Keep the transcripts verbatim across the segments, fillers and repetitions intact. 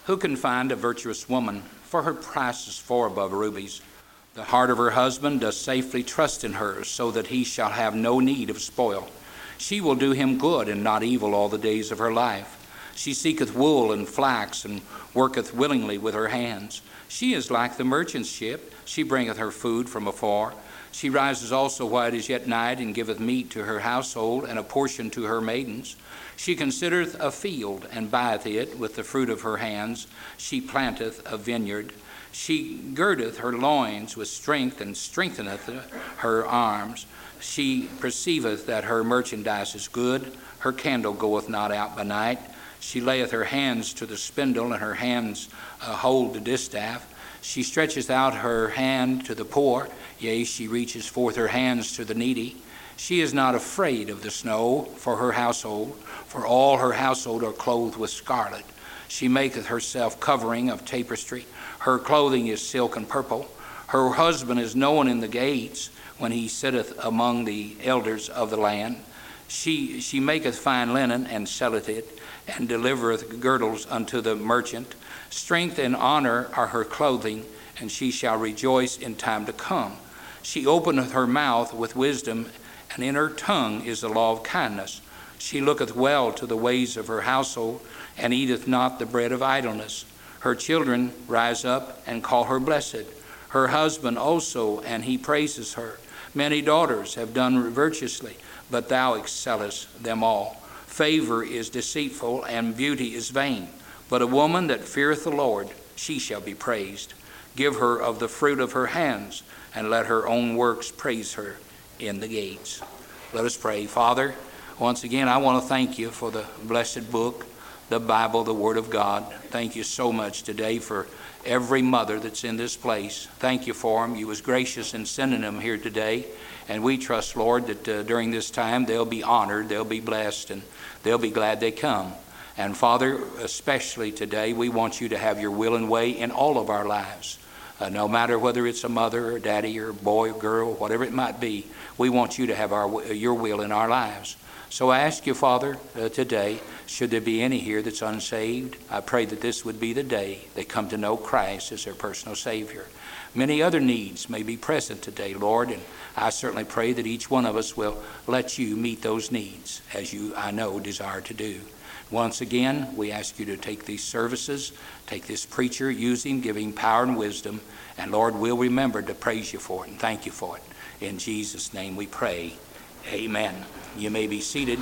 Who can find a virtuous woman? For her price is far above rubies. The heart of her husband does safely trust in her, so that he shall have no need of spoil. She will do him good and not evil all the days of her life. She seeketh wool and flax, and worketh willingly with her hands. She is like the merchant's ship. She bringeth her food from afar. She rises also while it is yet night, and giveth meat to her household, and a portion to her maidens. She considereth a field, and buyeth it with the fruit of her hands. She planteth a vineyard. She girdeth her loins with strength, and strengtheneth her arms. She perceiveth that her merchandise is good. Her candle goeth not out by night. She layeth her hands to the spindle, and her hands uh, hold the distaff. She stretcheth out her hand to the poor, yea, she reaches forth her hands to the needy. She is not afraid of the snow for her household, for all her household are clothed with scarlet. She maketh herself covering of tapestry. Her clothing is silk and purple. Her husband is known in the gates, when he sitteth among the elders of the land. She, she maketh fine linen, and selleth it, and delivereth girdles unto the merchant. Strength and honor are her clothing, and she shall rejoice in time to come. She openeth her mouth with wisdom, and in her tongue is the law of kindness. She looketh well to the ways of her household, and eateth not the bread of idleness. Her children rise up and call her blessed. Her husband also, and he praises her. Many daughters have done virtuously, but thou excellest them all. Favor is deceitful, and beauty is vain. But a woman that feareth the Lord, she shall be praised. Give her of the fruit of her hands, and let her own works praise her in the gates. Let us pray. Father, once again, I want to thank you for the blessed book, the Bible, the Word of God. Thank you so much today for every mother that's in this place. Thank you for them. You was gracious in sending them here today. And we trust, Lord, that uh, during this time they'll be honored, they'll be blessed, and they'll be glad they come. And Father, especially today, we want you to have your will and way in all of our lives. Uh, no matter whether it's a mother or daddy or boy or girl, whatever it might be, we want you to have our your will in our lives. So I ask you, Father, uh, today, should there be any here that's unsaved, I pray that this would be the day they come to know Christ as their personal Savior. Many other needs may be present today, Lord, and I certainly pray that each one of us will let you meet those needs, as you, I know, desire to do. Once again, we ask you to take these services, take this preacher, use him, give him power and wisdom, and Lord, we'll remember to praise you for it and thank you for it. In Jesus' name we pray. Amen. You may be seated.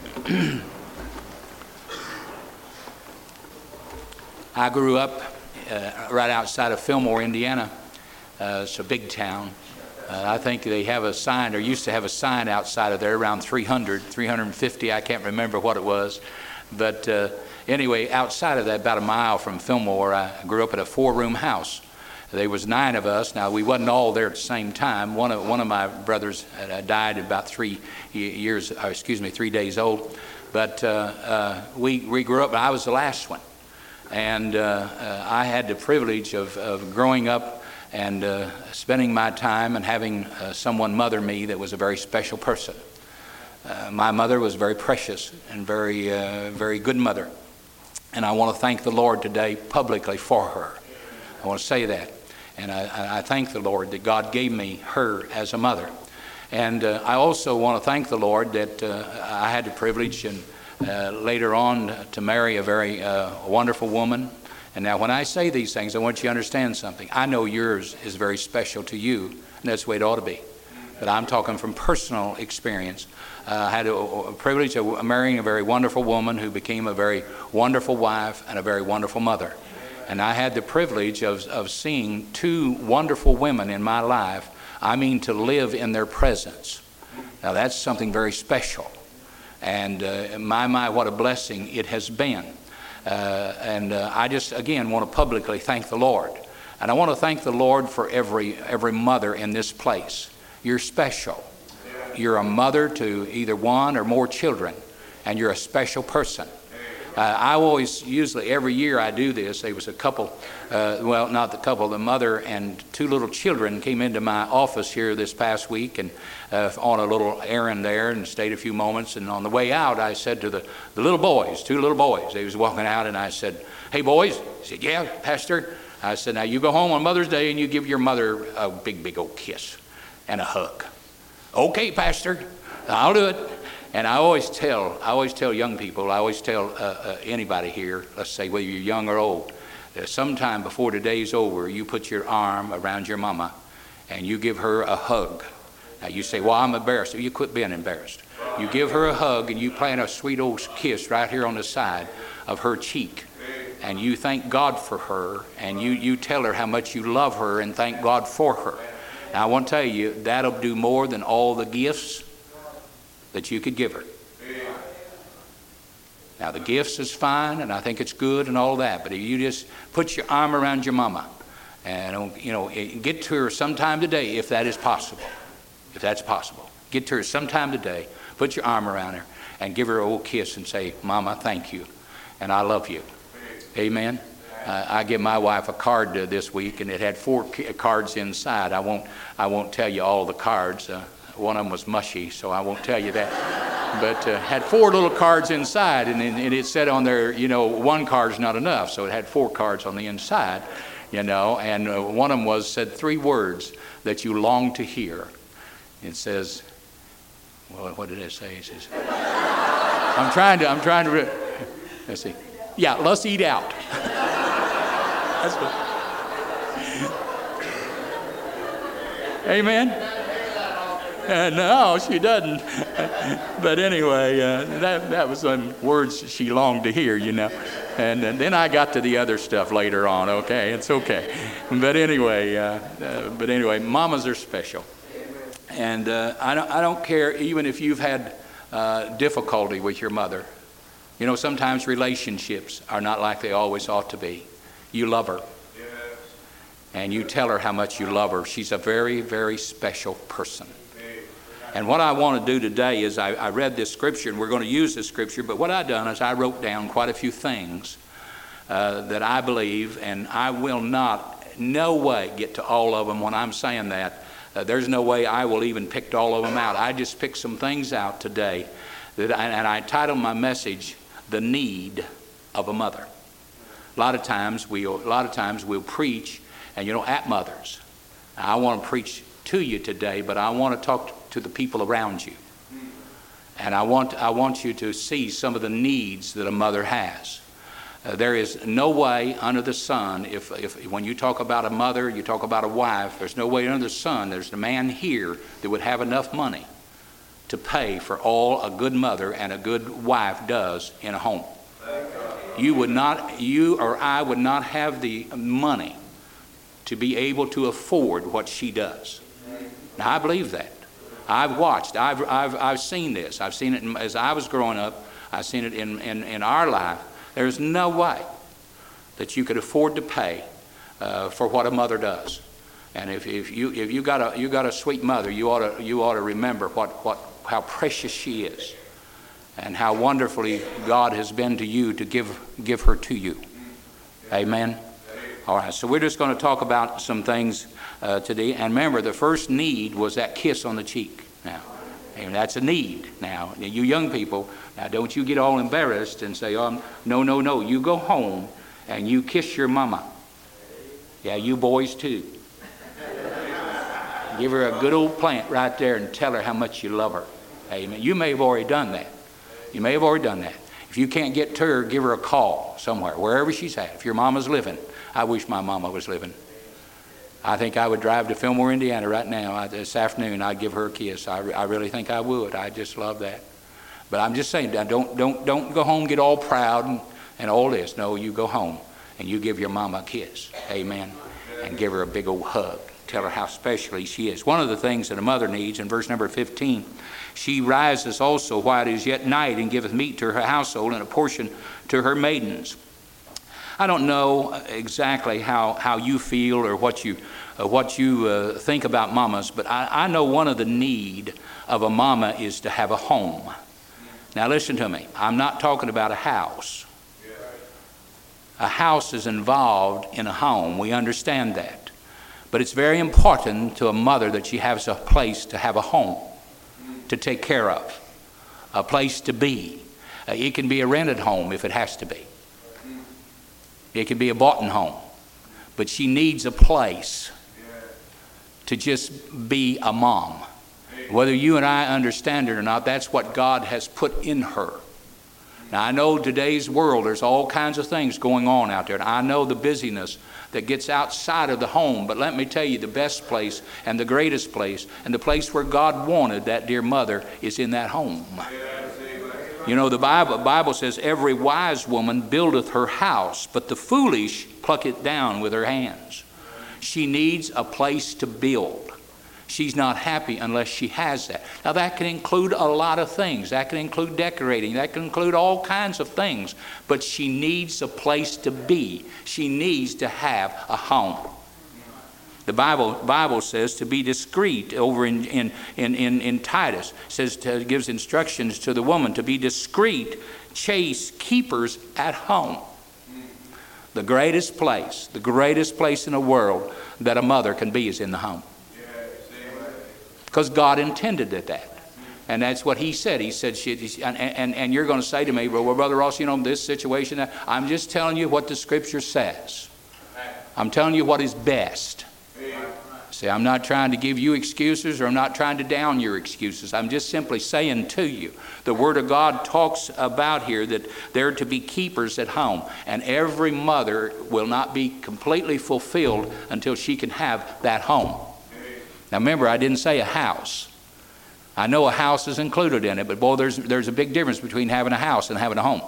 I grew up uh, right outside of Fillmore, Indiana. Uh, it's a big town. Uh, I think they have a sign, or used to have a sign outside of there around three hundred, three hundred fifty. I can't remember what it was. But uh, anyway, outside of that, about a mile from Fillmore, I grew up in a four-room house. There was nine of us. Now, we wasn't all there at the same time. One of one of my brothers uh, died at about three years, or excuse me, three days old. But uh, uh, we, we grew up, and I was the last one. And uh, uh, I had the privilege of, of growing up and uh, spending my time and having uh, someone mother me that was a very special person. Uh, my mother was very precious and very, uh, very good mother. And I want to thank the Lord today publicly for her. I want to say that. And I, I thank the Lord that God gave me her as a mother. And uh, I also want to thank the Lord that uh, I had the privilege and uh, later on to marry a very uh, wonderful woman. And now when I say these things, I want you to understand something. I know yours is very special to you, and that's the way it ought to be. But I'm talking from personal experience. Uh, I had a, a privilege of marrying a very wonderful woman who became a very wonderful wife and a very wonderful mother. And I had the privilege of, of seeing two wonderful women in my life. I mean, to live in their presence. Now, that's something very special. And uh, my, my, what a blessing it has been. Uh, and uh, I just, again, want to publicly thank the Lord. And I want to thank the Lord for every, every mother in this place. You're special. You're a mother to either one or more children, and you're a special person. Uh, I always, usually every year I do this, there was a couple, uh, well, not the couple, the mother and two little children came into my office here this past week and uh, on a little errand there and stayed a few moments. And on the way out, I said to the, the little boys, two little boys, they was walking out, and I said, Hey, boys. He said, yeah, Pastor. I said, now you go home on Mother's Day and you give your mother a big, big old kiss and a hug. Okay, Pastor, I'll do it. And I always tell, I always tell young people, I always tell uh, uh, anybody here, let's say whether you're young or old, that sometime before the day's over, you put your arm around your mama and you give her a hug. Now you say, well, I'm embarrassed. You quit being embarrassed. You give her a hug and you plant a sweet old kiss right here on the side of her cheek. And you thank God for her, and you, you tell her how much you love her and thank God for her. Now, I want to tell you, that'll do more than all the gifts that you could give her. Now, the gifts is fine, and I think it's good and all that, but if you just put your arm around your mama and, you know, get to her sometime today, if that is possible, if that's possible. Get to her sometime today, put your arm around her, and give her a old kiss and say, Mama, thank you, and I love you. Amen. Uh, I give my wife a card uh, this week, and it had four cards inside. I won't. I won't tell you all the cards. Uh, one of them was mushy, so I won't tell you that. But uh, had four little cards inside, and, and it said on there, you know, one card's not enough, so it had four cards on the inside, you know. And uh, one of them was said three words that you long to hear. It says, well, what did it say? It says, I'm trying to. I'm trying to. Re- let's see. Yeah, let's eat out. That's what. Amen? Uh, no, she doesn't. But anyway, uh, that, that was some words she longed to hear, you know. And, and then I got to the other stuff later on, okay? It's okay. But anyway, uh, uh, but anyway, mamas are special. And uh, I, don't, I don't care even if you've had uh, difficulty with your mother. You know, sometimes relationships are not like they always ought to be. You love her. Yes. And you tell her how much you love her. She's a very, very special person. And what I want to do today is I, I read this scripture, and we're going to use this scripture, but what I done is I wrote down quite a few things uh, that I believe, and I will not, no way, get to all of them when I'm saying that. Uh, there's no way I will even pick all of them out. I just picked some things out today, that I, and I titled my message, The Need of a Mother. A lot of times we'll, a lot of times we'll preach, and you know, at mothers. Now, I want to preach to you today, but I want to talk to the people around you. And I want, I want you to see some of the needs that a mother has. Uh, there is no way under the sun, if, if when you talk about a mother, you talk about a wife, there's no way under the sun, there's a man here that would have enough money to pay for all a good mother and a good wife does in a home. You would not, you or I would not have the money to be able to afford what she does. Now, I believe that. I've watched, I've, I've, I've seen this. I've seen it in, as I was growing up. I've seen it in, in, in our life. There's no way that you could afford to pay uh, for what a mother does. And if, if you if you got a you got a sweet mother, you ought to you ought to remember what, what how precious she is, and how wonderfully God has been to you to give give her to you. Amen. All right. So we're just going to talk about some things uh, today. And remember, the first need was that kiss on the cheek. Now, and that's a need. Now, you young people, now don't you get all embarrassed and say, "Oh, no, no, no." You go home and you kiss your mama. Yeah, you boys too. Give her a good old plant right there and tell her how much you love her. Amen. You may have already done that. You may have already done that. If you can't get to her, give her a call somewhere, wherever she's at. If your mama's living, I wish my mama was living. I think I would drive to Fillmore, Indiana right now. I, this afternoon, I'd give her a kiss. I, I really think I would. I just love that. But I'm just saying, don't don't don't go home, get all proud and, and all this. No, you go home and you give your mama a kiss. Amen. And give her a big old hug. Tell her how special she is. One of the things that a mother needs, in verse number fifteen, she rises also while it is yet night, and giveth meat to her household, and a portion to her maidens. I don't know exactly how, how you feel or what you uh, what you uh, think about mamas, but I, I know one of the need of a mama is to have a home. Now listen to me. I'm not talking about a house. A house is involved in a home. We understand that. But it's very important to a mother that she has a place to have a home, to take care of, a place to be. Uh, it can be a rented home if it has to be. It can be a boughten home. But she needs a place to just be a mom. Whether you and I understand it or not, that's what God has put in her. Now, I know today's world, there's all kinds of things going on out there. And I know the busyness that gets outside of the home. But let me tell you, the best place and the greatest place and the place where God wanted that dear mother is in that home. You know, the Bible, Bible says, every wise woman buildeth her house, but the foolish pluck it down with her hands. She needs a place to build. She's not happy unless she has that. Now, that can include a lot of things. That can include decorating. That can include all kinds of things. But she needs a place to be. She needs to have a home. The Bible, Bible says to be discreet over in, in, in, in, in Titus. It says to, gives instructions to the woman to be discreet, chaste keepers at home. The greatest place, the greatest place in the world that a mother can be is in the home. Because God intended it that. And that's what he said. He said, she, and, and, and you're going to say to me, well, Brother Ross, you know, this situation, I'm just telling you what the Scripture says. I'm telling you what is best. See, I'm not trying to give you excuses, or I'm not trying to down your excuses. I'm just simply saying to you, the Word of God talks about here that they're to be keepers at home. And every mother will not be completely fulfilled until she can have that home. Now remember, I didn't say a house. I know a house is included in it, but boy, there's, there's a big difference between having a house and having a home.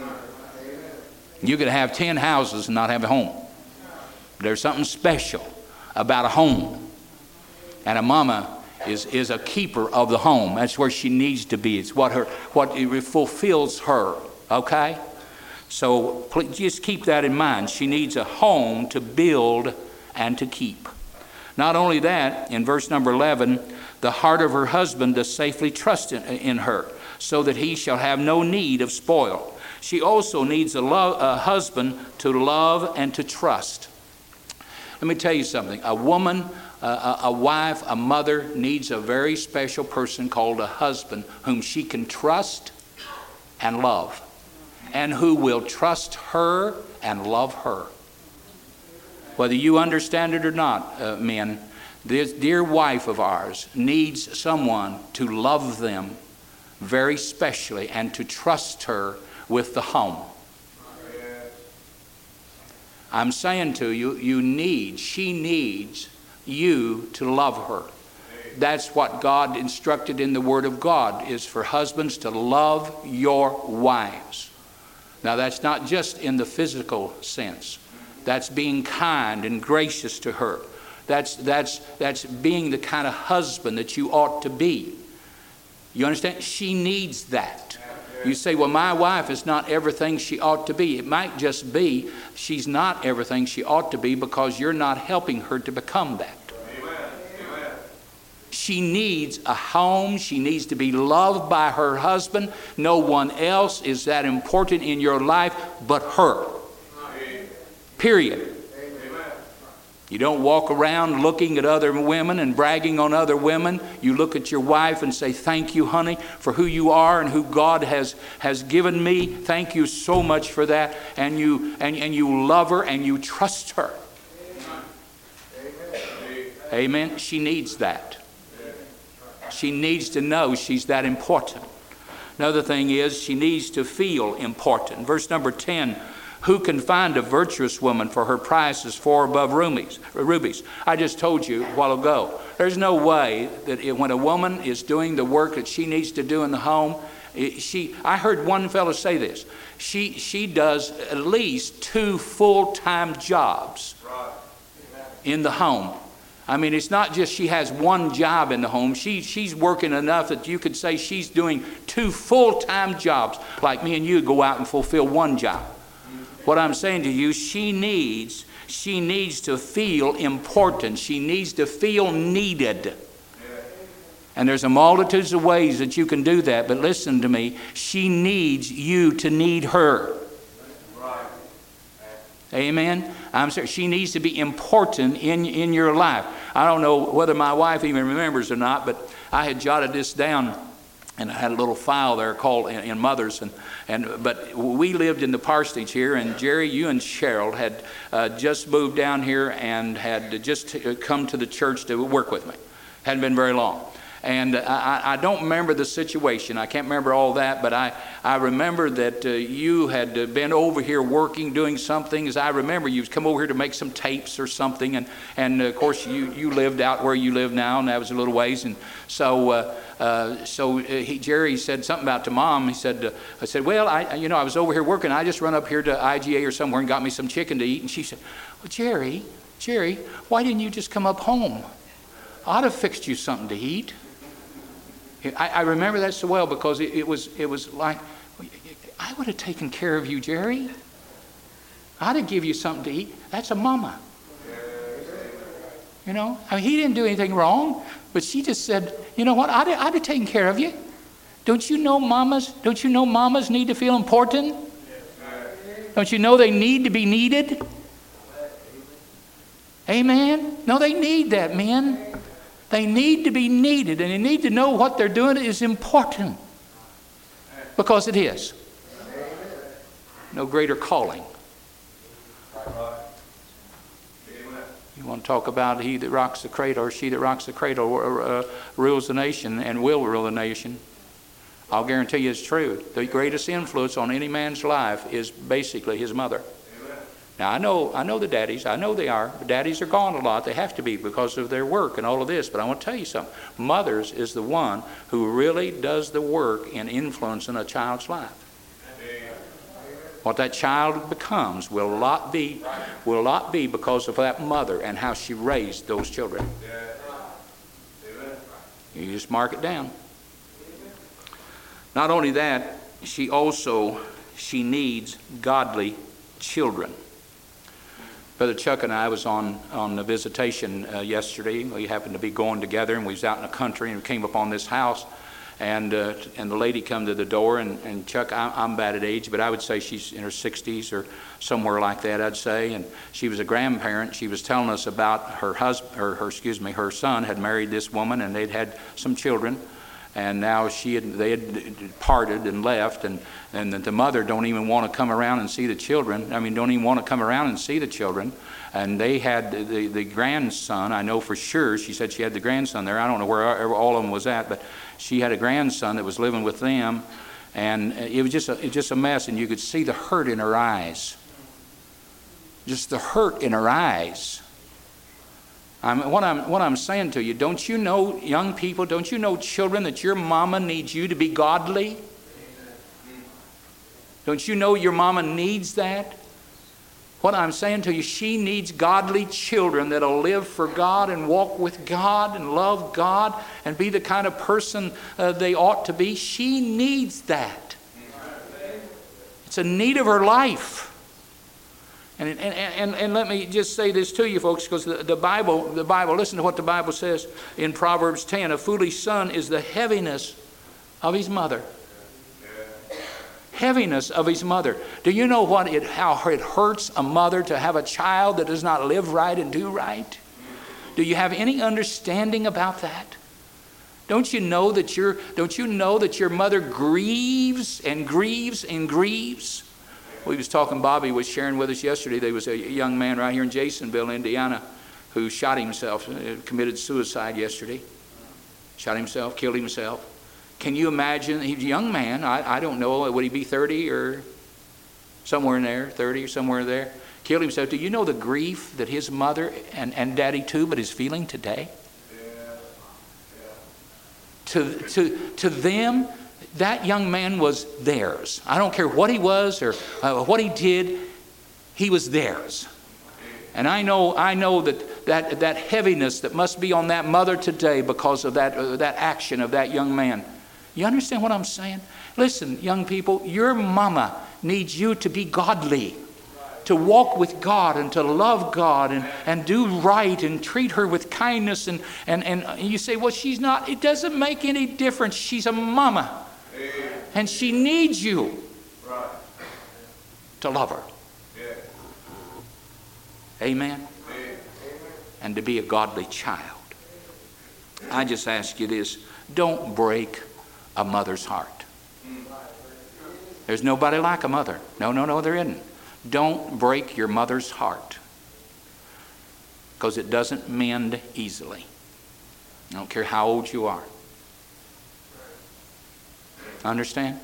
You could have ten houses and not have a home. There's something special about a home. And a mama is, is a keeper of the home. That's where she needs to be. It's what her what it fulfills her. Okay? So please just keep that in mind. She needs a home to build and to keep. Not only that, in verse number eleven, the heart of her husband does safely trust in, in her, so that he shall have no need of spoil. She also needs a, lo- a husband to love and to trust. Let me tell you something. A woman, uh, a wife, a mother needs a very special person called a husband whom she can trust and love, and who will trust her and love her. Whether you understand it or not, uh, men, this dear wife of ours needs someone to love them very specially and to trust her with the home. I'm saying to you, you need, she needs you to love her. That's what God instructed in the Word of God, is for husbands to love your wives. Now that's not just in the physical sense. That's being kind and gracious to her. That's, that's, that's being the kind of husband that you ought to be. You understand? She needs that. You say, well, my wife is not everything she ought to be. It might just be she's not everything she ought to be because you're not helping her to become that. Amen. She needs a home. She needs to be loved by her husband. No one else is that important in your life but her. Period. You don't walk around looking at other women and bragging on other women. You look at your wife and say, thank you, honey, for who you are and who God has, has given me. Thank you so much for that. And you, and, and you love her and you trust her. Amen. Amen. She needs that. She needs to know she's that important. Another thing is she needs to feel important. Verse number ten. Who can find a virtuous woman, for her price is far above rubies? rubies? I just told you a while ago, there's no way that it, when a woman is doing the work that she needs to do in the home, it, she, I heard one fellow say this, she, she does at least two full-time jobs in the home. I mean, it's not just she has one job in the home. She, she's working enough that you could say she's doing two full-time jobs, like me and you go out and fulfill one job. What I'm saying to you, she needs, she needs to feel important. She needs to feel needed. And there's a multitude of ways that you can do that. But listen to me, she needs you to need her. Amen? I'm sorry, she needs to be important in, in your life. I don't know whether my wife even remembers or not, but I had jotted this down And I had a little file there called in, in mothers, and, and but we lived in the parsonage here, and Jerry, you and Cheryl had uh, just moved down here and had just come to the church to work with me. Hadn't been very long. And I, I don't remember the situation. I can't remember all that, but I, I remember that uh, you had been over here working, doing something. As I remember, you'd come over here to make some tapes or something, and, and of course you, you lived out where you live now, and that was a little ways. And so uh, uh, so he, Jerry said something about to Mom. He said, uh, I said, well, I you know I was over here working. I just run up here to I G A or somewhere and got me some chicken to eat. And she said, well, Jerry, Jerry, why didn't you just come up home? I'd have fixed you something to eat. I, I remember that so well because it, it was it was like, I would have taken care of you, Jerry. I'd have give you something to eat. That's a mama. You know, I mean, he didn't do anything wrong, but she just said, you know what, I'd, I'd have taken care of you. Don't you know mamas? Don't you know mamas need to feel important? Don't you know they need to be needed? Amen? No, they need that, men. They need to be needed, and they need to know what they're doing is important. Because it is. No greater calling. You want to talk about he that rocks the cradle or she that rocks the cradle uh, rules the nation and will rule the nation. I'll guarantee you it's true. The greatest influence on any man's life is basically his mother. Now, I know I know the daddies. I know they are. The daddies are gone a lot. They have to be because of their work and all of this. But I want to tell you something. Mothers is the one who really does the work in influencing a child's life. What that child becomes will not be, will not be because of that mother and how she raised those children. You just mark it down. Not only that, she also, she needs godly children. Brother Chuck and I was on, on a visitation uh, yesterday. We happened to be going together, and we was out in the country and came upon this house. And uh, and the lady come to the door, and, and Chuck, I, I'm bad at age, but I would say she's in her sixties or somewhere like that, I'd say. And she was a grandparent. She was telling us about her husband, her, her excuse me, her son had married this woman, and they'd had some children. And now she had, they had parted and left, and, and the mother don't even want to come around and see the children. I mean, don't even want to come around and see the children. And they had the, the grandson, I know for sure, she said she had the grandson there. I don't know where all of them was at, but she had a grandson that was living with them. And it was just a, it was just a mess, and you could see the hurt in her eyes. Just the hurt in her eyes. I'm, what, I'm, what I'm saying to you, don't you know, young people, don't you know, children, that your mama needs you to be godly? Don't you know your mama needs that? What I'm saying to you, she needs godly children that'll live for God and walk with God and love God and be the kind of person uh, they ought to be. She needs that. It's a need of her life. And, and, and, and let me just say this to you, folks, because the, the Bible, the Bible, listen to what the Bible says in Proverbs ten. A foolish son is the heaviness of his mother. Heaviness of his mother. Do you know what it, how it hurts a mother to have a child that does not live right and do right? Do you have any understanding about that? Don't you know that your, don't you know that your mother grieves and grieves and grieves? We was talking, Bobby was sharing with us yesterday, there was a young man right here in Jasonville, Indiana, who shot himself, committed suicide yesterday. Shot himself, killed himself. Can you imagine? He's a young man. I, I don't know, would he be thirty or somewhere in there, thirty or somewhere there? Killed himself. Do you know the grief that his mother and, and daddy too, but is feeling today? Yeah. Yeah. To, to, to them, that young man was theirs. I don't care what he was or uh, what he did, he was theirs. And I know, I know that, that that heaviness that must be on that mother today because of that, uh, that action of that young man. You understand what I'm saying? Listen, young people, your mama needs you to be godly, to walk with God and to love God and, and do right and treat her with kindness. And, and, and you say, well, she's not. It doesn't make any difference. She's a mama. And she needs you to love her. Amen? And to be a godly child. I just ask you this. Don't break a mother's heart. There's nobody like a mother. No, no, no, there isn't. Don't break your mother's heart, because it doesn't mend easily. I don't care how old you are. Understand?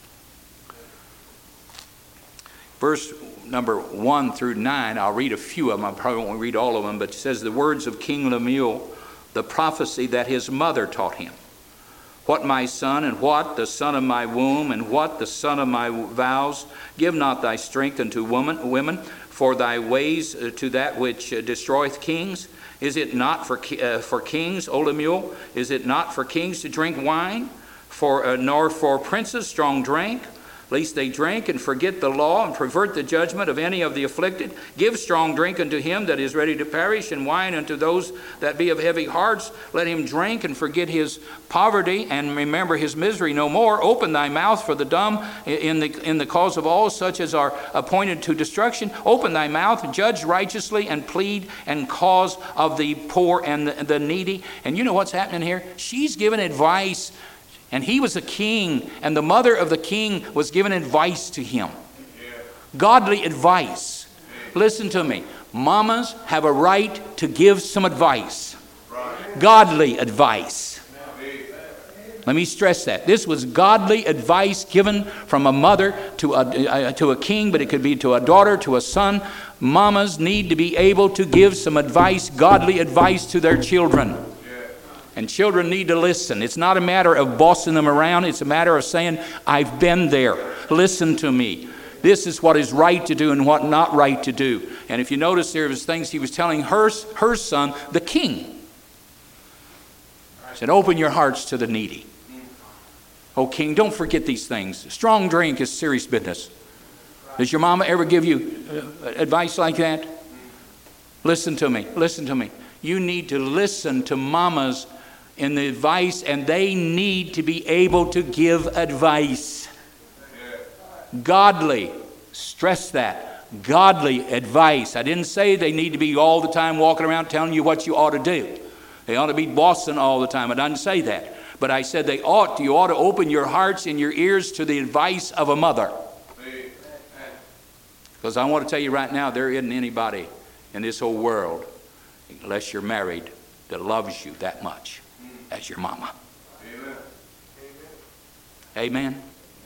Verse number one through nine, I'll read a few of them. I probably won't read all of them, but it says, the words of King Lemuel, the prophecy that his mother taught him. What my son, and what the son of my womb, and what the son of my vows, give not thy strength unto woman, women, for thy ways to that which destroyeth kings. Is it not for, uh, for kings, O Lemuel? Is it not for kings to drink wine, for uh, nor for princes strong drink? Lest they drink and forget the law and pervert the judgment of any of the afflicted. Give strong drink unto him that is ready to perish, and wine unto those that be of heavy hearts. Let him drink and forget his poverty, and remember his misery no more. Open thy mouth for the dumb in the, in the cause of all such as are appointed to destruction. Open thy mouth, judge righteously, and plead and cause of the poor and the, the needy. And you know what's happening here? She's giving advice. And he was a king, and the mother of the king was giving advice to him. Godly advice. Listen to me. Mamas have a right to give some advice. Godly advice. Let me stress that. This was godly advice given from a mother to a, uh, to a king, but it could be to a daughter, to a son. Mamas need to be able to give some advice, godly advice to their children. And children need to listen. It's not a matter of bossing them around. It's a matter of saying, I've been there. Listen to me. This is what is right to do and what not right to do. And if you notice, there was things he was telling her, her son, the king. He said, open your hearts to the needy. Oh, king, don't forget these things. Strong drink is serious business. Does your mama ever give you uh, advice like that? Listen to me. Listen to me. You need to listen to mamas in the advice, and they need to be able to give advice. Godly, stress that, godly advice. I didn't say they need to be all the time walking around telling you what you ought to do. They ought to be bossing all the time. I didn't say that. But I said they ought to, you ought to open your hearts and your ears to the advice of a mother. Because I want to tell you right now, there isn't anybody in this whole world, unless you're married, that loves you that much as your mama. Amen. Amen.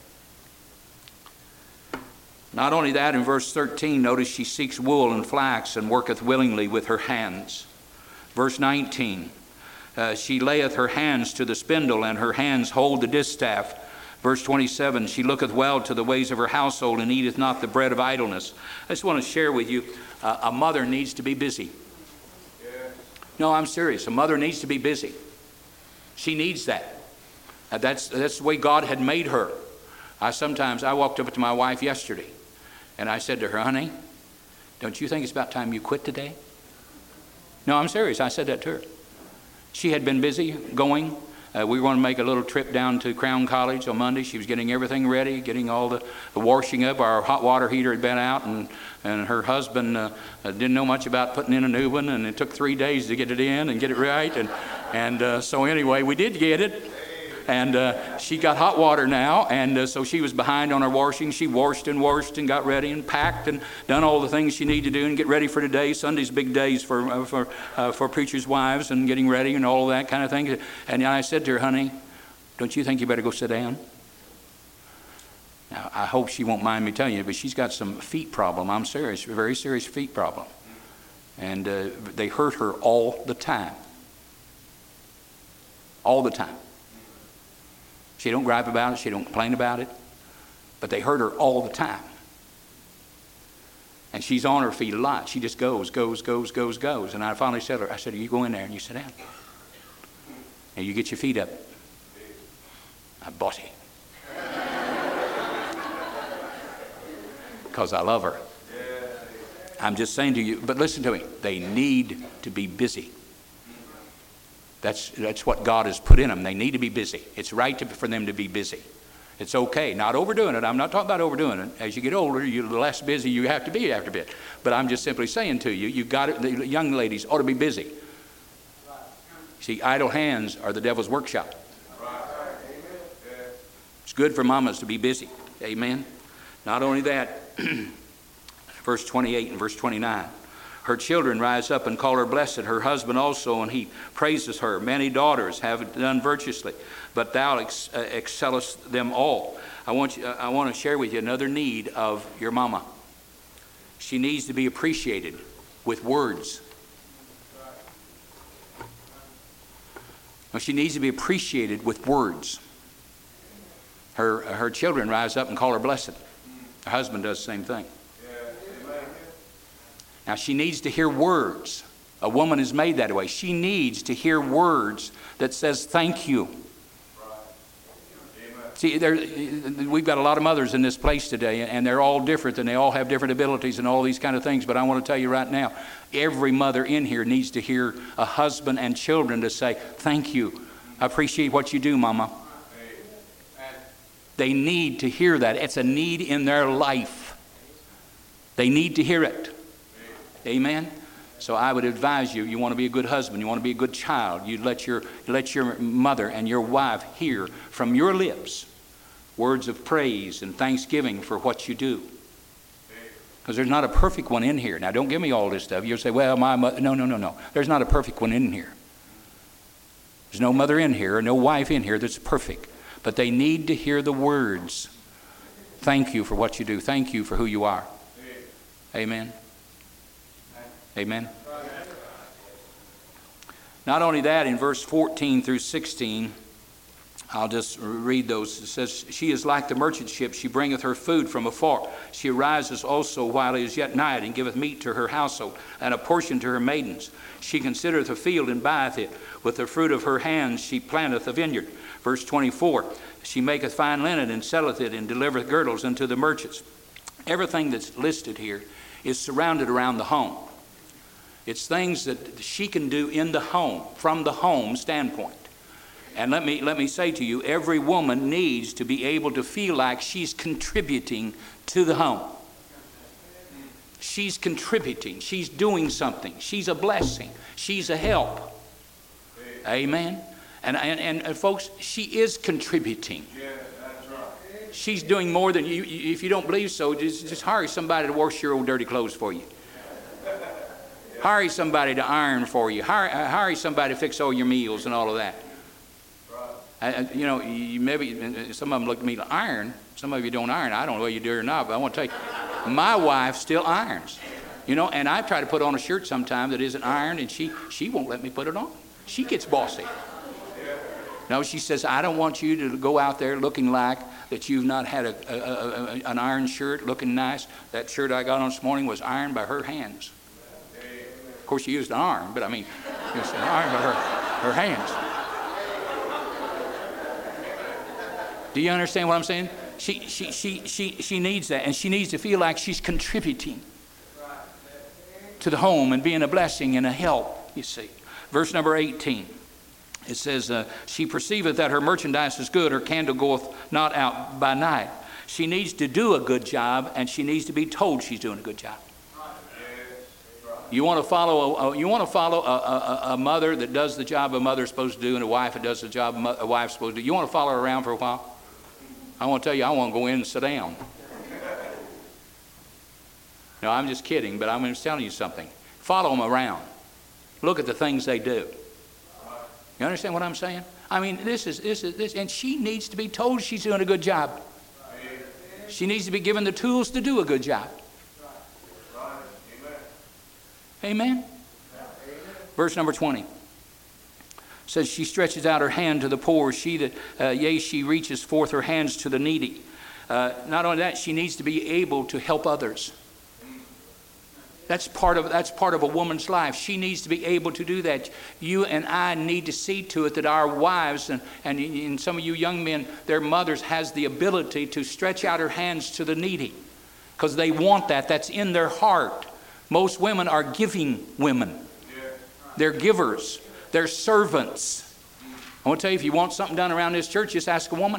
Not only that, in verse thirteen, notice she seeks wool and flax and worketh willingly with her hands. Verse nineteen, uh, she layeth her hands to the spindle, and her hands hold the distaff. Verse twenty-seven, she looketh well to the ways of her household, and eateth not the bread of idleness. I just want to share with you, uh, a mother needs to be busy. No, I'm serious. A mother needs to be busy. She needs that. Uh, that's, that's the way God had made her. I sometimes, I walked up to my wife yesterday, and I said to her, honey, don't you think it's about time you quit today? No, I'm serious. I said that to her. She had been busy going. Uh, we were going to make a little trip down to Crown College on Monday. She was getting everything ready, getting all the, the washing up. Our hot water heater had been out, and, and her husband uh, uh, didn't know much about putting in a new one, and it took three days to get it in and get it right. And, and uh, so anyway, we did get it. And uh, she got hot water now, and uh, so she was behind on her washing. She washed and washed and got ready and packed and done all the things she needed to do and get ready for today. Sunday's big days for uh, for uh, for preachers' wives and getting ready and all that kind of thing. And I said to her, honey, don't you think you better go sit down? Now, I hope she won't mind me telling you, but she's got some feet problem. I'm serious, a very serious feet problem. And uh, they hurt her all the time. All the time. She don't gripe about it. She don't complain about it. But they hurt her all the time. And she's on her feet a lot. She just goes, goes, goes, goes, goes. And I finally said to her, I said, you go in there and you sit down. And you get your feet up. I bought it. Because I love her. I'm just saying to you, but listen to me. They need to be busy. That's, that's what God has put in them. They need to be busy. It's right to, for them to be busy. It's okay. Not overdoing it. I'm not talking about overdoing it. As you get older, you, the less busy you have to be after a bit. But I'm just simply saying to you, you've got it, the young ladies ought to be busy. See, idle hands are the devil's workshop. good for mamas to be busy. Amen. Not only that, verse twenty-eight and verse twenty-nine. Her children rise up and call her blessed, her husband also, and he praises her. Many daughters have done virtuously, but thou ex- uh, excellest them all. I want, you, I want to share with you another need of your mama. She needs to be appreciated with words. Well, she needs to be appreciated with words. Her, her children rise up and call her blessed. Her husband does the same thing. Now, she needs to hear words. A woman is made that way. She needs to hear words that says thank you. See, there, we've got a lot of mothers in this place today, and they're all different, and they all have different abilities and all these kind of things. But I want to tell you right now, every mother in here needs to hear a husband and children to say, thank you. I appreciate what you do, Mama. They need to hear that. It's a need in their life. They need to hear it. Amen? So I would advise you, you want to be a good husband, you want to be a good child, you let your, let your mother and your wife hear from your lips words of praise and thanksgiving for what you do. Because there's not a perfect one in here. Now, don't give me all this stuff. You'll say, well, my mother. No, no, no, no. There's not a perfect one in here. There's no mother in here, or no wife in here that's perfect. But they need to hear the words. Thank you for what you do. Thank you for who you are. Amen. Amen. Not only that, in verse fourteen through sixteen, I'll just read those. It says, she is like the merchant ship. She bringeth her food from afar. She arises also while it is yet night, and giveth meat to her household, and a portion to her maidens. She considereth a field, and buyeth it. With the fruit of her hands she planteth a vineyard. Verse twenty-four, she maketh fine linen, and selleth it, and delivereth girdles unto the merchants. Everything that's listed here is surrounded around the home. It's things that she can do in the home, from the home standpoint. And let me, let me say to you, every woman needs to be able to feel like she's contributing to the home. She's contributing. She's doing something. She's a blessing. She's a help. Amen? And, and, and folks, she is contributing. She's doing more than you. If you don't believe so, just, just hire somebody to wash your old dirty clothes for you. Hire somebody to iron for you. Hire, hire somebody to fix all your meals and all of that. I, you know, you maybe some of them look at me like, iron. Some of you don't iron. I don't know whether you do or not, but I want to tell you, my wife still irons. You know, and I try to put on a shirt sometime that isn't ironed, and she, she won't let me put it on. She gets bossy. No, she says, I don't want you to go out there looking like that you've not had a, a, a, a, an iron shirt looking nice. That shirt I got on this morning was ironed by her hands. Of course, she used an iron, but I mean, it was ironed by her, her hands. Do you understand what I'm saying? She, she, she, she, she needs that, and she needs to feel like she's contributing to the home and being a blessing and a help, you see. Verse number eighteen. It says, uh, she perceiveth that her merchandise is good, her candle goeth not out by night. She needs to do a good job, and she needs to be told she's doing a good job. You want to follow a, you want to follow a, a, a mother that does the job a mother's supposed to do, and a wife that does the job a wife's supposed to do. You want to follow her around for a while? I want to tell you, I want to go in and sit down. No, I'm just kidding, but I'm just telling you something. Follow them around. Look at the things they do. You understand what I'm saying? I mean, this is this is this, and she needs to be told she's doing a good job. She needs to be given the tools to do a good job. Amen? Verse number twenty says, she stretches out her hand to the poor. She that, uh, yea, she reaches forth her hands to the needy. Uh, not only that, she needs to be able to help others. That's part of that's part of a woman's life. She needs to be able to do that. You and I need to see to it that our wives and, and, and some of you young men, their mothers has the ability to stretch out her hands to the needy because they want that. That's in their heart. Most women are giving women. They're givers. They're servants. I want to tell you, if you want something done around this church, just ask a woman.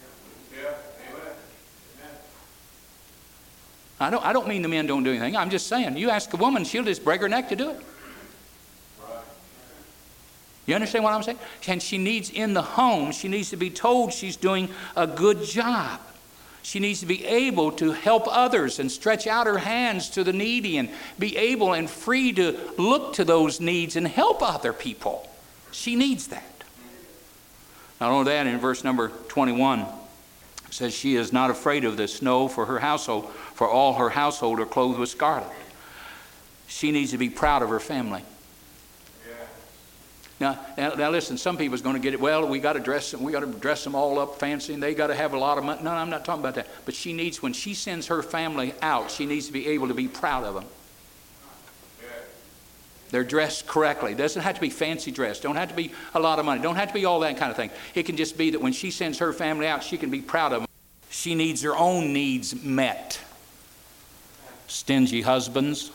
I don't, I don't mean the men don't do anything. I'm just saying, you ask a woman, she'll just break her neck to do it. You understand what I'm saying? And she needs in the home, she needs to be told she's doing a good job. She needs to be able to help others and stretch out her hands to the needy and be able and free to look to those needs and help other people. She needs that. Not only that, in verse number twenty-one, it says, she is not afraid of the snow for her household, for all her household are clothed with scarlet. She needs to be proud of her family. Now, now, now listen, some people's going to get it, well, we got to dress them, we got to dress them all up fancy, and they got to have a lot of money. No, I'm not talking about that. But she needs, when she sends her family out, she needs to be able to be proud of them. They're dressed correctly. It doesn't have to be fancy dress. Don't have to be a lot of money. Don't have to be all that kind of thing. It can just be that when she sends her family out, she can be proud of them. She needs her own needs met. Stingy husbands.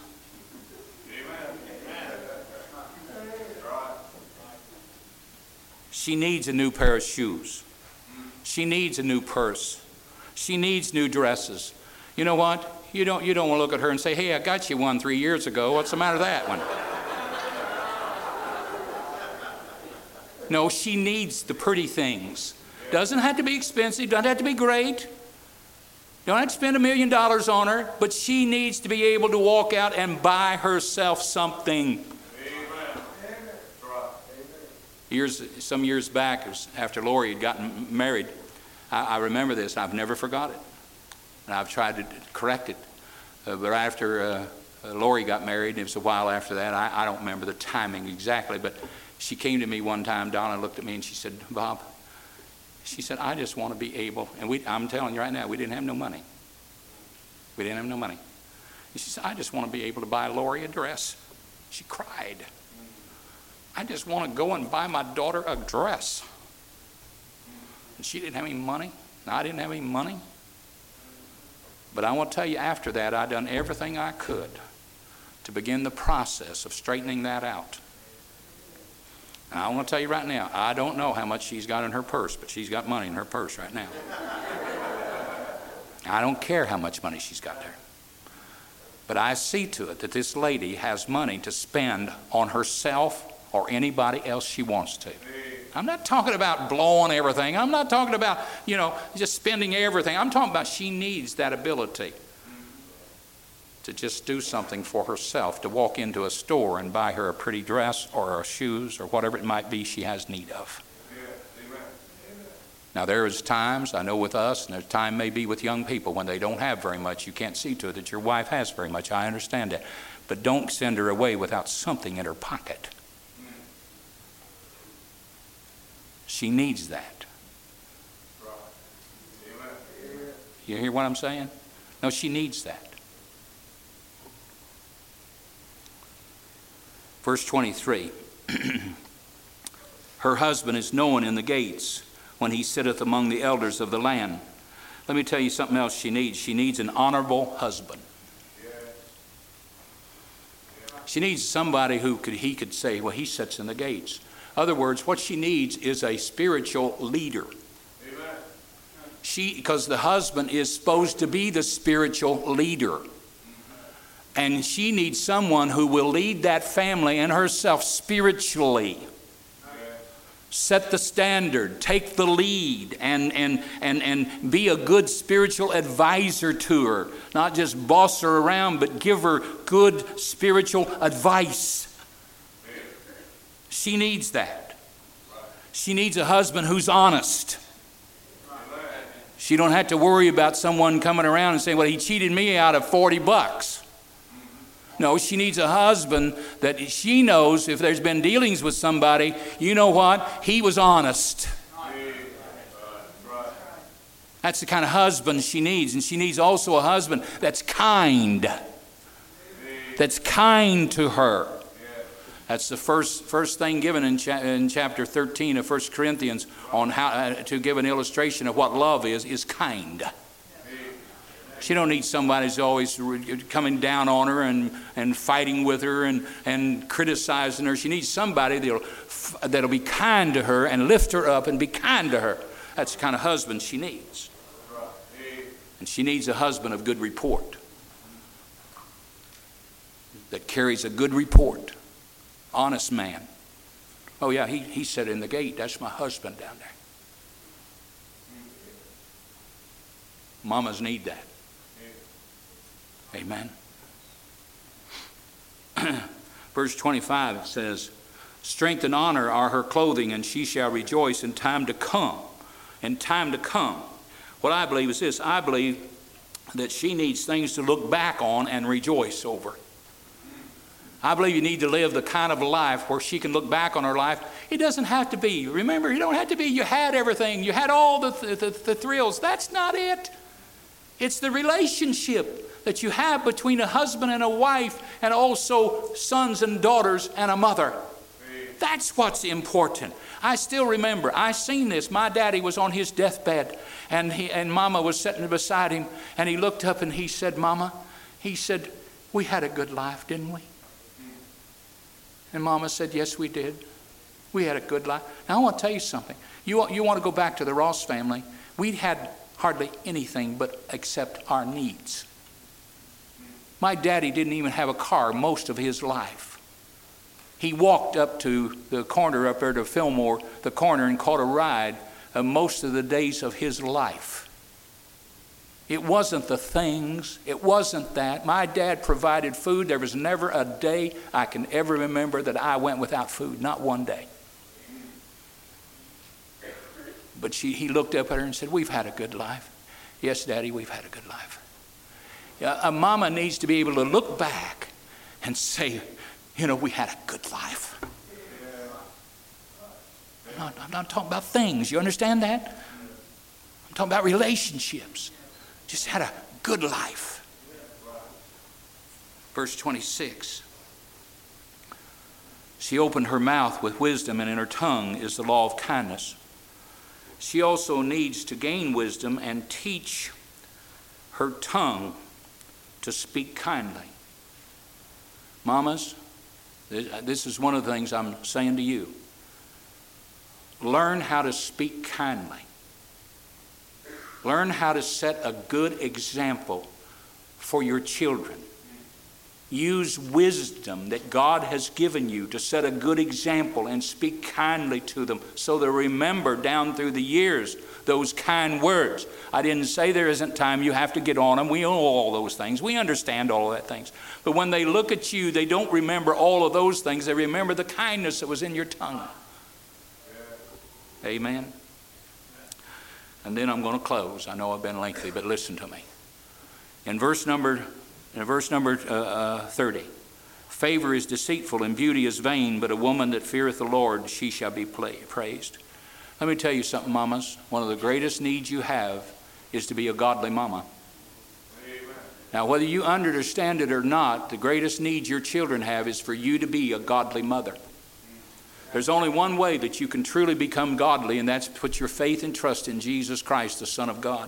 She needs a new pair of shoes. She needs a new purse. She needs new dresses. You know what? You don't, you don't want to look at her and say, hey, I got you one three years ago. What's the matter with that one? No, she needs the pretty things. Doesn't have to be expensive. Doesn't have to be great. Don't have to spend a million dollars on her. But she needs to be able to walk out and buy herself something. Years, some years back, after Lori had gotten married, I, I remember this, and I've never forgot it. And I've tried to correct it. Uh, but after uh, uh, Lori got married, it was a while after that, I, I don't remember the timing exactly, but she came to me one time, Donna looked at me and she said, Bob, she said, I just want to be able, and we, I'm telling you right now, we didn't have no money. We didn't have no money. And she said, I just want to be able to buy Lori a dress. She cried. I just want to go and buy my daughter a dress. And she didn't have any money, and I didn't have any money. But I want to tell you, after that, I done everything I could to begin the process of straightening that out. And I want to tell you right now, I don't know how much she's got in her purse, but she's got money in her purse right now. I don't care how much money she's got there. But I see to it that this lady has money to spend on herself or anybody else she wants to. I'm not talking about blowing everything. I'm not talking about, you know, just spending everything. I'm talking about she needs that ability to just do something for herself, to walk into a store and buy her a pretty dress or her shoes or whatever it might be she has need of. Now, there is times, I know with us, and there's time may be with young people when they don't have very much. You can't see to it that your wife has very much. I understand that. But don't send her away without something in her pocket. She needs that. You hear what I'm saying? No, she needs that. Verse twenty-three. Her husband is known in the gates when he sitteth among the elders of the land. Let me tell you something else she needs. She needs an honorable husband. She needs somebody who could he could say, well, he sits in the gates. In other words, what she needs is a spiritual leader. Amen. She, because the husband is supposed to be the spiritual leader. And she needs someone who will lead that family and herself spiritually. Set the standard, take the lead, and, and, and, and be a good spiritual advisor to her. Not just boss her around, but give her good spiritual advice. She needs that. She needs a husband who's honest. She don't have to worry about someone coming around and saying, well, he cheated me out of forty bucks. No, she needs a husband that she knows if there's been dealings with somebody, you know what? He was honest. That's the kind of husband she needs. And she needs also a husband that's kind. That's kind to her. That's the first first thing given in, cha- in chapter thirteen of First Corinthians on how uh, to give an illustration of what love is, is kind. She don't need somebody who's always coming down on her and, and fighting with her and, and criticizing her. She needs somebody that'll, that'll be kind to her and lift her up and be kind to her. That's the kind of husband she needs. And she needs a husband of good report, that carries a good report. Honest man. Oh yeah, he, he said in the gate, that's my husband down there. Mamas need that. Amen. Verse twenty-five says, strength and honor are her clothing, and she shall rejoice in time to come. In time to come. What I believe is this. I believe that she needs things to look back on and rejoice over. I believe you need to live the kind of life where she can look back on her life. It doesn't have to be. Remember, you don't have to be, you had everything. You had all the, the, the thrills. That's not it. It's the relationship that you have between a husband and a wife, and also sons and daughters and a mother. That's what's important. I still remember, I seen this. My daddy was on his deathbed, and he and Mama was sitting beside him, and he looked up and he said, Mama, he said, we had a good life, didn't we? And Mama said, yes, we did. We had a good life. Now, I want to tell you something. You want, you want to go back to the Ross family. We had hardly anything but except our needs. My daddy didn't even have a car most of his life. He walked up to the corner up there to Fillmore, the corner, and caught a ride uh, most of the days of his life. It wasn't the things. It wasn't that. My dad provided food. There was never a day I can ever remember that I went without food. Not one day. But she, he looked up at her and said, we've had a good life. Yes, Daddy, we've had a good life. Yeah, a mama needs to be able to look back and say, you know, we had a good life. I'm not, I'm not talking about things. You understand that? I'm talking about relationships. Just had a good life. Verse twenty-six. She opened her mouth with wisdom, and in her tongue is the law of kindness. She also needs to gain wisdom and teach her tongue to speak kindly. Mamas, this is one of the things I'm saying to you. Learn how to speak kindly. Learn how to set a good example for your children. Use wisdom that God has given you to set a good example and speak kindly to them so they'll remember down through the years those kind words. I didn't say there isn't time you have to get on them. We know all those things. We understand all of that things. But when they look at you, they don't remember all of those things. They remember the kindness that was in your tongue. Amen. And then I'm going to close. I know I've been lengthy, but listen to me. In verse number, in verse number uh, uh, thirty, favor is deceitful and beauty is vain, but a woman that feareth the Lord, she shall be praised. Let me tell you something, mamas. One of the greatest needs you have is to be a godly mama. Amen. Now, whether you understand it or not, the greatest need your children have is for you to be a godly mother. There's only one way that you can truly become godly, and that's put your faith and trust in Jesus Christ, the Son of God.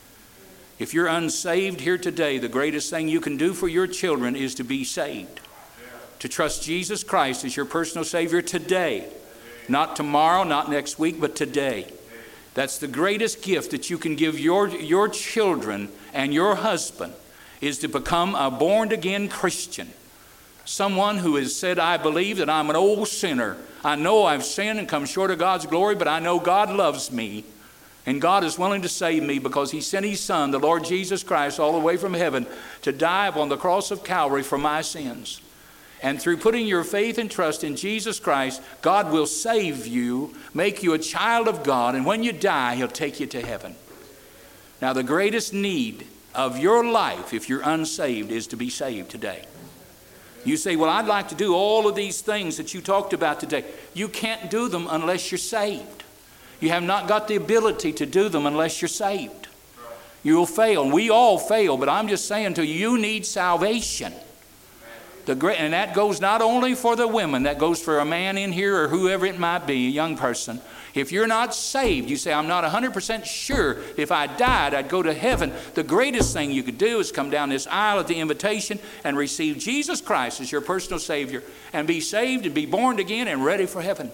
If you're unsaved here today, the greatest thing you can do for your children is to be saved. To trust Jesus Christ as your personal Savior today. Not tomorrow, not next week, but today. That's the greatest gift that you can give your, your children and your husband, is to become a born-again Christian. Someone who has said, I believe that I'm an old sinner. I know I've sinned and come short of God's glory, but I know God loves me. And God is willing to save me because He sent His Son, the Lord Jesus Christ, all the way from heaven to die upon the cross of Calvary for my sins. And through putting your faith and trust in Jesus Christ, God will save you, make you a child of God, and when you die, He'll take you to heaven. Now, the greatest need of your life, if you're unsaved, is to be saved today. You say, well, I'd like to do all of these things that you talked about today. You can't do them unless you're saved. You have not got the ability to do them unless you're saved. You'll fail, and we all fail, but I'm just saying to you, you need salvation. The great, and that goes not only for the women, that goes for a man in here or whoever it might be, a young person. If you're not saved, you say, I'm not one hundred percent sure if I died, I'd go to heaven. The greatest thing you could do is come down this aisle at the invitation and receive Jesus Christ as your personal Savior and be saved and be born again and ready for heaven.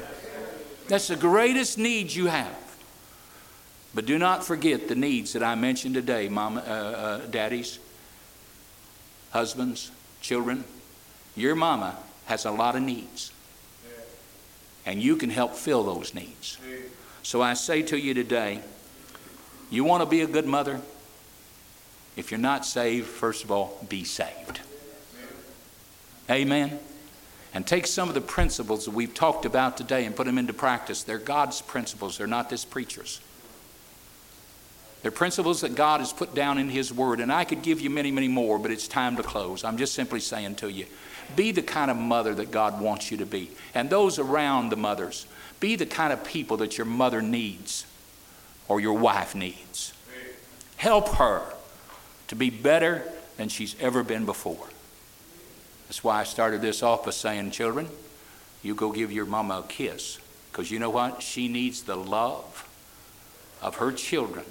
That's the greatest need you have. But do not forget the needs that I mentioned today, mama, uh, uh, daddies, husbands, children. Your mama has a lot of needs. and you can help fill those needs. So I say to you today, you want to be a good mother? If you're not saved, first of all, be saved. Amen. And take some of the principles that we've talked about today and put them into practice. They're God's principles. They're not this preacher's. They're principles that God has put down in His Word. And I could give you many, many more, but it's time to close. I'm just simply saying to you, be the kind of mother that God wants you to be. And those around the mothers, be the kind of people that your mother needs or your wife needs. Help her to be better than she's ever been before. That's why I started this off by saying, children, you go give your mama a kiss. Because you know what? She needs the love of her children.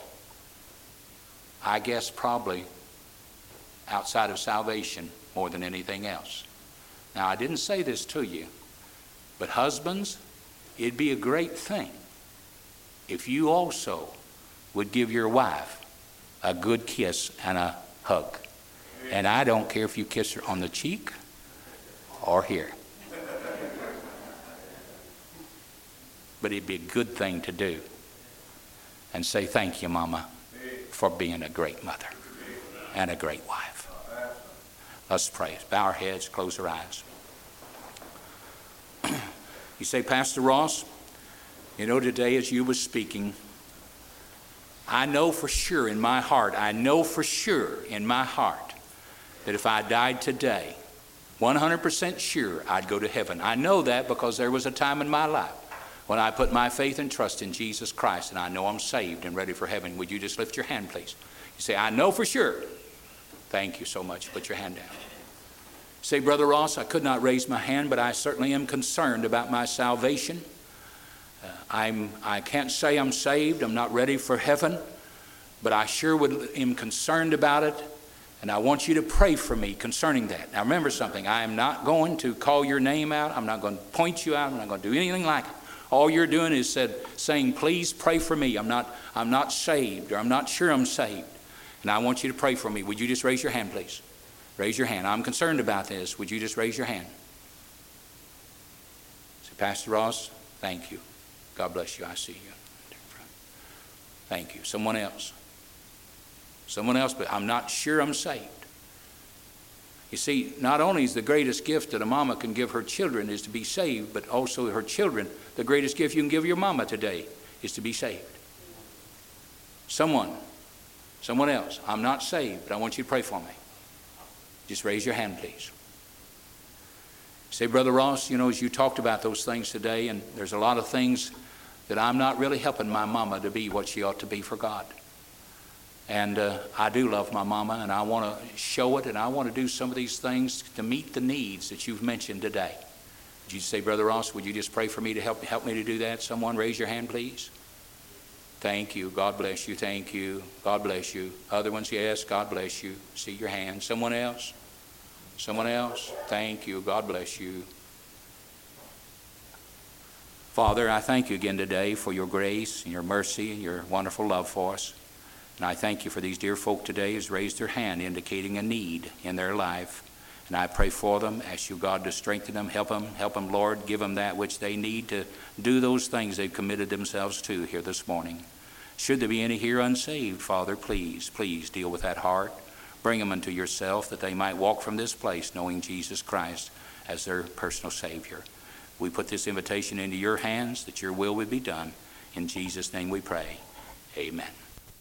I guess probably outside of salvation more than anything else. Now, I didn't say this to you, but husbands, it'd be a great thing if you also would give your wife a good kiss and a hug. And I don't care if you kiss her on the cheek or here. But it'd be a good thing to do. And say, thank you, Mama, for being a great mother and a great wife. Let's pray. Bow our heads, close our eyes. You say, Pastor Ross, you know, today as you were speaking, I know for sure in my heart, I know for sure in my heart that if I died today, one hundred percent sure I'd go to heaven. I know that because there was a time in my life when I put my faith and trust in Jesus Christ, and I know I'm saved and ready for heaven. Would you just lift your hand, please? You say, I know for sure. Thank you so much. Put your hand down. Say, Brother Ross, I could not raise my hand, but I certainly am concerned about my salvation. Uh, I'm, I can't say I'm saved. I'm not ready for heaven, but I sure would, am concerned about it, and I want you to pray for me concerning that. Now remember something. I am not going to call your name out. I'm not going to point you out. I'm not going to do anything like it. All you're doing is said, saying, please pray for me. I'm not, I'm not saved, or I'm not sure I'm saved. And I want you to pray for me. Would you just raise your hand, please? Raise your hand. I'm concerned about this. Would you just raise your hand? Say, Pastor Ross, thank you. God bless you. I see you. Thank you. Someone else. Someone else, but I'm not sure I'm saved. You see, not only is the greatest gift that a mama can give her children is to be saved, but also her children, the greatest gift you can give your mama today is to be saved. Someone, someone else, I'm not saved, but I want you to pray for me. Just raise your hand, please. Say, Brother Ross, you know, as you talked about those things today, and there's a lot of things that I'm not really helping my mama to be what she ought to be for God. And uh, I do love my mama, and I want to show it, and I want to do some of these things to meet the needs that you've mentioned today. Would you say, Brother Ross, would you just pray for me to help, help me to do that? Someone raise your hand, please. Thank you. God bless you. Thank you. God bless you. Other ones, yes. God bless you. See your hand. Someone else? Someone else? Thank you. God bless you. Father, I thank you again today for your grace and your mercy and your wonderful love for us. And I thank you for these dear folk today who's raised their hand indicating a need in their life. And I pray for them, ask you, God, to strengthen them, help them, help them, Lord, give them that which they need to do those things they've committed themselves to here this morning. Should there be any here unsaved, Father, please, please deal with that heart. Bring them unto yourself that they might walk from this place knowing Jesus Christ as their personal Savior. We put this invitation into your hands that your will would be done. In Jesus' name we pray. Amen.